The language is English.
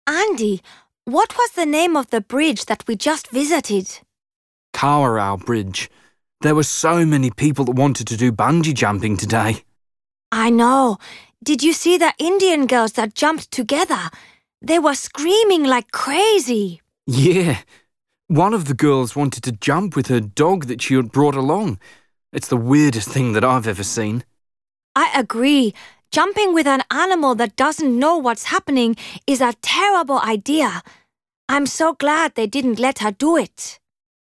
Andy, what was the name of the bridge that we just visited? Kawarau Bridge. There were so many people that wanted to do bungee jumping today. I know. Did you see the Indian girls that jumped together? They were screaming like crazy. Yeah. One of the girls wanted to jump with her dog that she had brought along. It's the weirdest thing that I've ever seen. I agree. Jumping with an animal that doesn't know what's happening is a terrible idea. I'm so glad they didn't let her do it.